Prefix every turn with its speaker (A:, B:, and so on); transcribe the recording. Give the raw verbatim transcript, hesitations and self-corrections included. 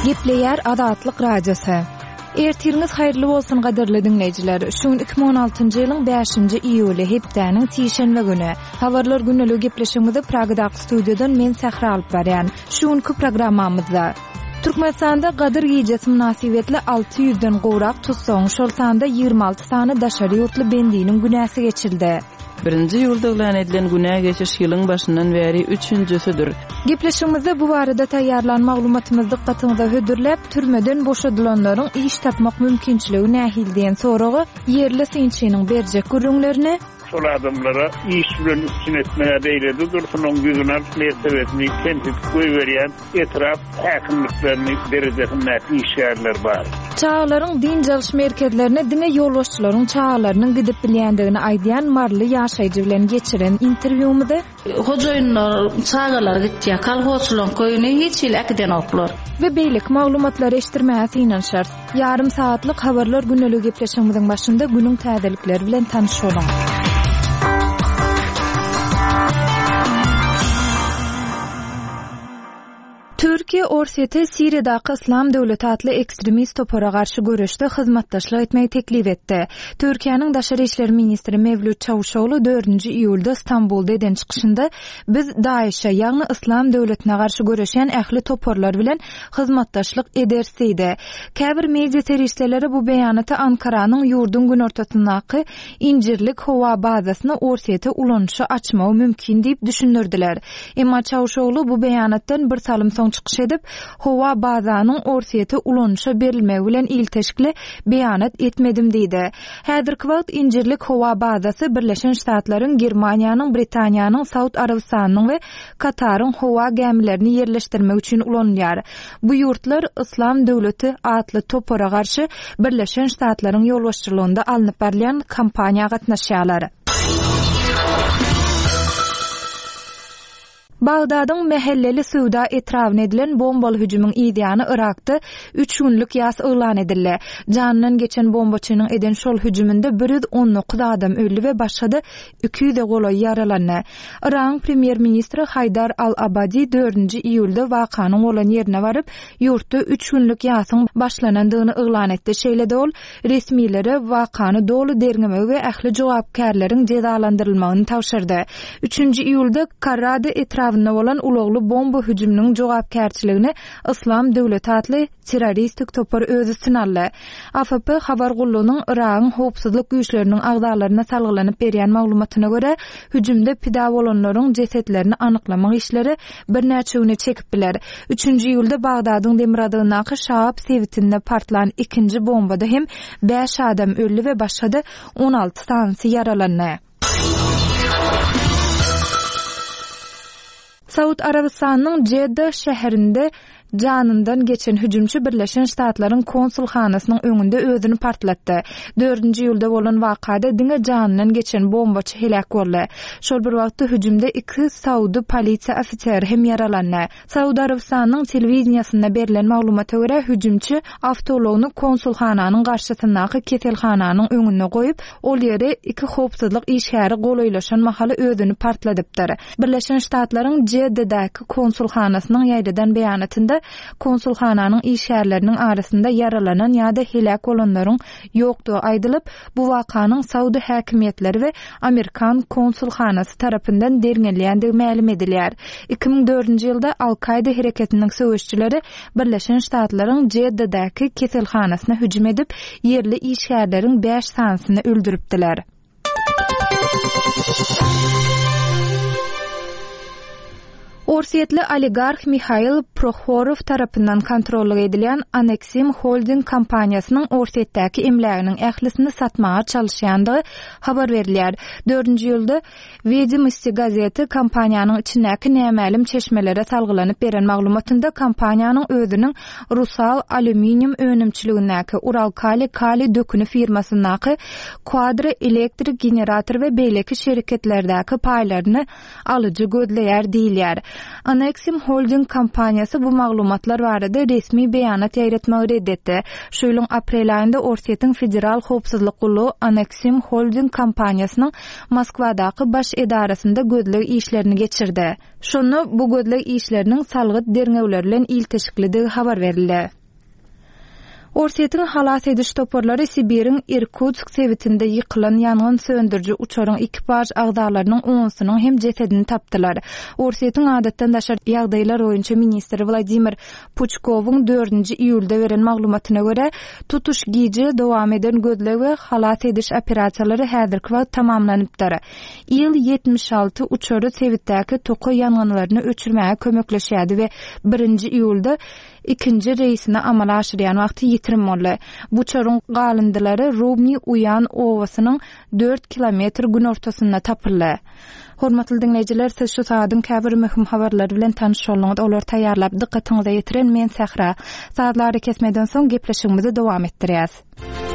A: Gepleyer Adatlyk radiosu. Ertiriniz hayırlı bolsun gaderli dinleyijiler. Şuň iki bin on altyjy ýylyň beşinji iýuly hepdäniň çyşenbe güni. Habarlar günlük gepleşigimizde Pragdaky studiýadan men Sahra alyp barýan. Şuňky programmamyzda Türkmenistanda gadyr giýjesi münasibetli alty ýüzden gowrak tutsaň şol sanda ýygrimi alty sany daşary ýurtly bendiniň günäsi geçildi.
B: Birinji ýylda ölen edilen günä geçiş ýylyň başyndan bäri üçünjüsüdür.
A: Gepleşigimizde bu barada taýýarlan maglumatymyzdy diqqatyňyza hödürläp, türmeden boşadylanlaryň iş tapmak mümkinçiligi nähil diýen soragy ýerli synçynyň berjek görüňlerini
C: şol adamlara iş bilen üstün etmeye değildi. Dursun on güzünar mesebetini kentit koyuverýän etraf häkimliklerini derejesinde işgärler bar.
A: Çağlaryň din jalyş merkezlerine diňe ýolbaşçylaryň çağlarynyň gidip bilýändigini aýdýan marly ýaşaýjy bilen geçiren interwýumyzda
D: hojaýynlar çağlar gitýär, kalhosçylaryň köýüne hiç il akden oklar.
A: We beýlik maglumatlary eşdirmäsi inen şart. Yarım saatlyk habarlar günlük gepleşigimiziň başynda günüň täzelikleri bilen tanışalım. Türkiýe Orsetýa Siriýadaky Islam döwleti atly ekstremist topara garşy görüşde hyzmatdaşlyk etmeyi teklip etdi. Türkiýanyň Daşary işleri ministri Mevlüt Çavuşoğlu dördünji iýulda Istanbulda eden çykyşynda biz Daişe ýagny Islam döwletine garşy görüşen ähli toparlar bilen hyzmatdaşlyk edersidi. Käbir media terişleri bu beýanaty Ankaranyň ýurdun gün ortasyndaky İncirlik howa bazasyna Orsetýa ulanşy açmagy mümkin diýip düşünürdiler. Emma Çavuşoğlu bu beýanatdan bir salym çıkış edip howa bazanyň Orsetýa ulanşa berilmegi bilen ilteşikli beýanat etmedim diýdi. Häzirki wagt İncirlik howa bazasy Birleşen Ştatlaryň, Germaniýanyň, Britaniýanyň, Saud Arabistanyň we Kataryň howa gemilerini yerleşdirmek üçin ulanýar. Bu ýurtlar Islam döwleti atly topara garşy Birleşen Ştatlaryň ýolbaşçylygynda alınıp berilýän kampaniýa gatnaşýarlar. Bagdadyň mehelleli suwda etrawyna edilen bombaly hüjümüň ideýany Irakda üç günlük ýas elan edildi. Janynyň geçen bombaçynyň eden şol hüjüminde bir yüz on dokuz adam öldü we başga iki yüze goly ýaralandy. Irak premier ministri Haydar al-Abadi dördünji iýulda wakanyň bolan ýerine baryp, ýurtda üç günlük ýasyň başlanandygyny elan etdi. Şeýle-de ol resmiýlere wakany dolu derňemek we ähli jogapkärleriň cezalandyrylmagyny tawşyrdy. üçünji iýulda Karrada etraf Avna bolan ulagly bomba hüjüminiň jogapkärçiligini Islam döwleti atly terroristik topar özü synaldy. A F P habar gullugynyň Iragyň howpsuzlyk güýçleriniň agdalaryna salgylanyp berýän maglumatyna görä, hüjümde pida bolanlaryň jesetlerini anyklamak işleri bir näçe güne çekip biler. üçünji iýulda Bagdadyň Demiradygyndaky Şahap sewitinde partlan ikinji bombada hem beş adam öldü we başga da on alty sanyny ýaralandy. Saud Arabistanyň Jeddah şäherinde janyndan geçen hüjümçi Birleşen Ştatlaryň konsulhanasynyň öňünde özüni partlatdy. dördünji iýulda bolan wakada diňe janyndan geçen bombaçy helak boldy. Şol bir wagtda hüjümde iki Saudy polisiýa ofiseri hem ýaralandy. Saud Arabistanyň telewiziýasynda berilen maglumata görä hüjümçi awtologyny konsulhananyň garşysyndaky keselhananyň öňüne goýup, ol ýere iki howpsuzlyk işgäri golaýlaşan mahaly özüni partladypdyr. Birleşen Ştatlaryň Jeddahdaky konsulhanasynyň ýaýradan beýanatynda konsulhananyň işgärleriniň arasynda yaralanan ýa-da helak bolanlaryň ýokdugy aýdylyp, bu wakanyň Saudy häkimiýetleri we Amerikan konsulhanasy tarapyndan derňelýändigi ma'lum edilýär. iki ming dördünji ýylda Al-Qaida hereketiniň söwüşçileri Birleşen Ştatlaryň Jeddahdaky keselhanasyna hüjüm edip, ýerli işgärleriň beş sanysyny öldüripdiler. Orsetli oligark Mikhail Prokhorov tarapyndan kontrol edilen Anexim Holding kompaniýasynyň Orsetdäki emläginiň ählisini satmaga çalışýandygy habar berilýär. dördünji ýylda Vedemosti gazeti kompaniýanyň içindäki nämälim çeşmelere salgylanyp beren maglumatynda kompaniýanyň özüniň Rusal alüminium önümçiligindäki Uralkali Kali dökünü firmasyndaky Quadra elektrik generator we beýleki şirketlerdäki paýlaryny alyjy gözleýär diýilýär. Anexim Holding kompaniýasy bu maglumatlar barada resmi beýanat ýaýratmagy reddetdi. Şu ýylyň aprel aýynda Orsetýanyň federal howpsuzlyk gullugy Anexim Holding kompaniýasynyň Moskwadaky baş edarasynda gözleg işlerini geçirdi. Şonu bu gözleg işleriniň salgyt derňewleri bilen ilteşiklidigi habar berildi. Orset'in halat ediş toporları Sibir'in Irkutsk sevitinde yıkılan yangın söndürücü uçarın ekipaj agdarlarının onsunun hem cesedini taptılar. Orset'in adatdan daşar yağdaylar oyuncu ministri Vladimir Puchkov'un dördüncü iyulda veren maglumatına göre tutuş giyici devam eden gözlevi halat ediş operasiyaları häzirki wagt tamamlanypdyr. İl yetmiş altı uçarı sevitdäki toku yangınlaryny öçürmäge kömekleşýärdi we birinji iyulda ikinci reisini amala aşyrýan wagty ýitirim boldy. Bu çorun galındylary Rubny Uyan owasynyň dört kilometr gün ortasynda tapyldy. Hormatly dinleýijiler, siz şu saatyň käbir möhüm habarlary bilen tanyş bolňyz. Olar taýýarlap dikkatiňize ýetiren men Sähra. Saatlar kesmeden soň gepleşigimizi dowam etdirýäs.